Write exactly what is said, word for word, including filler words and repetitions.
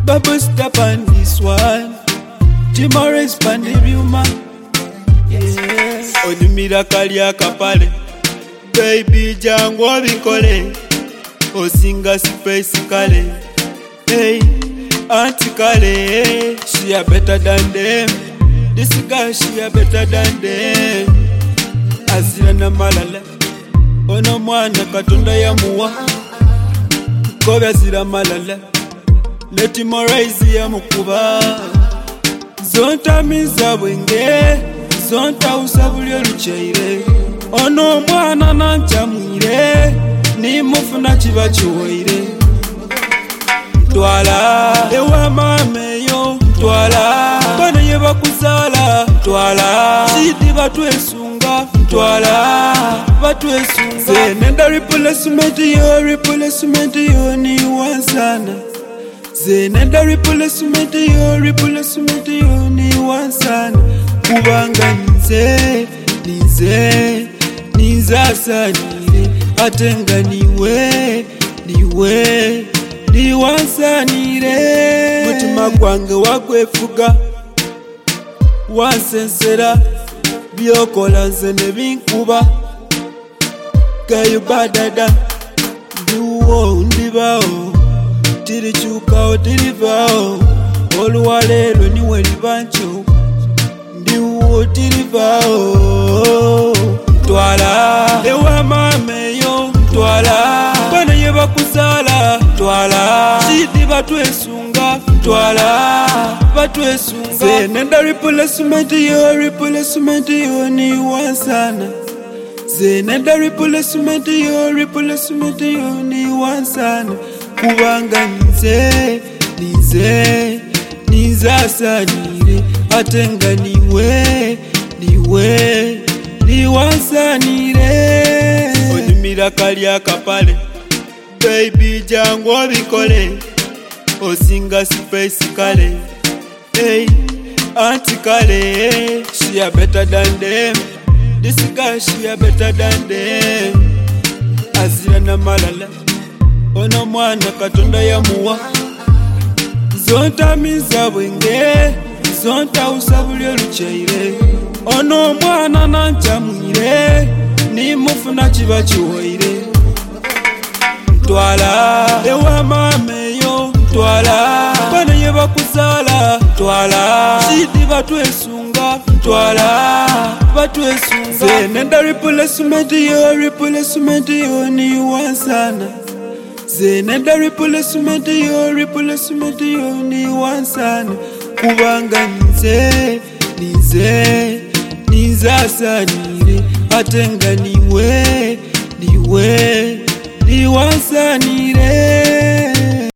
Bubble step on this one. Timores Pandiriuma. Yeah. Odimira kalia kapale. Baby jangwa bikole. Osinga space kale. Hey, auntie kale. She a better than them. This girl she a better than them. Azira na malala. Ono mwana katonda ya muwa. Kobe azira malala. Leti moraizi ya mukuba. Zonta miza wenge. Zonta usabulio luchaire. Ono mwana nancha mwire. Ni mufuna chiba chiwaire. Twala ewa mameyo. Twala bana yeba kuzala. Twala shidi batu esunga. Twala batu esunga. Se nenda replacement yo. Replacement yo ni wansana. Se nenda replacement yo. Replacement yo ni wansana. Kubanga nize Nize Niza sanire. Atenga niwe Niwe Niwansanire. Mutima gwange wagwefuga. Wansensera. Byokola nze ne binkuba. Gayo badada. Ndiwo ndibao. Tirikyukawo tirivao. Oluwalero niwe libancho. Ndiwo tirivao. Twala ewa mameyo. Twala bana yeba kuzala. Twala shidi batu esunga. Twala batu esunga. Se nenda replacement yo. Replacement yo ni wansana. Se nenda replacement yo. Replacement yo ni wansana. Kubanga nize Nize Niza sanire. Atenga niwe Niwe Niwansanire. Odimira kalia kapale. Baby jangwa bikole. Osinga space kale. Hey, auntie kale. She a better than them. This girl she a better than them. Azira na malala. Ono mwana katonda ya muwa. Zonta miza wenge. Zonta usabulio luchaire. Ono mwana nancha mwire. Ni mufuna chiba chiwaire. Twala ewa mameyo. Twala bana yeba kuzala. Twala shidi batu esunga. Twala batu esunga. Se nenda replacement yo. Replacement yo ni wansana. Se nenda replacement yo. Replacement yo ni wansana. Kubanga nize Nize Niza sanire. Atenga niwe Niwe Niwansanire.